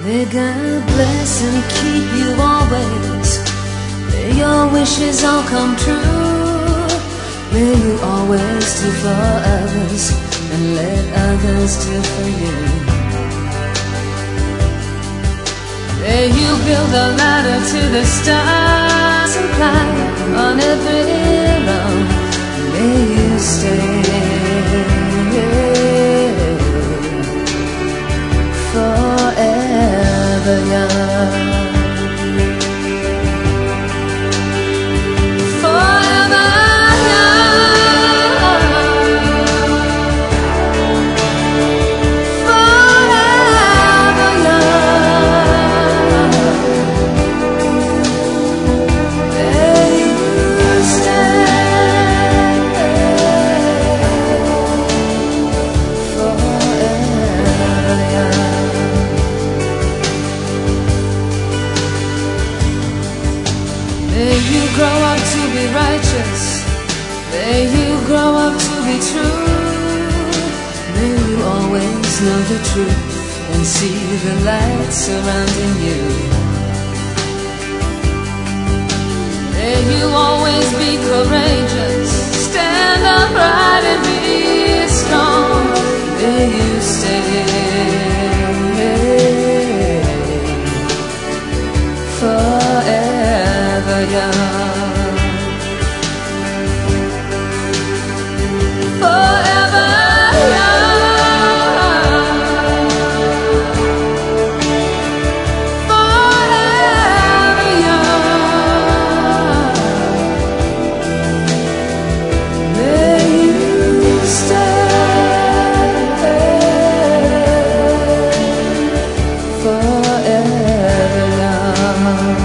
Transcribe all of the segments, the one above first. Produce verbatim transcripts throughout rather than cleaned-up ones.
May God bless and keep you always. May your wishes all come true. May you always do for others and let others do for you. May you build a ladder to the stars and climb on every rung. May you stay forever young. Forever young. Forever young. May you stay forever young. May you grow up to be righteous. May you grow up to be true. May you always know the truth and see the light surrounding you. May you always be courageous. Stand upright and be strong. May you stay forever young. Forever young. Forever young. May you stay forever young.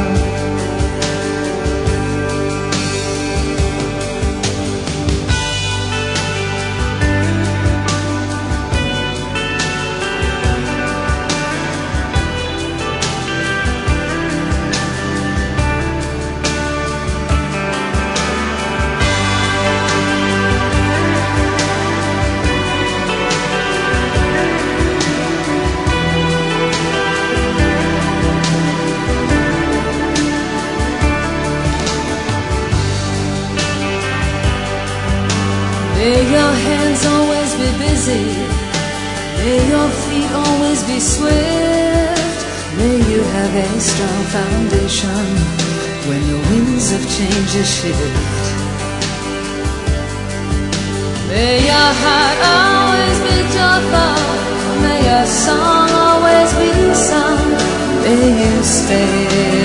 May your hands always be busy. May your feet always be swift. May you have a strong foundation when the winds of change shift. May your heart always be joyful. May your song always be sung. May you stay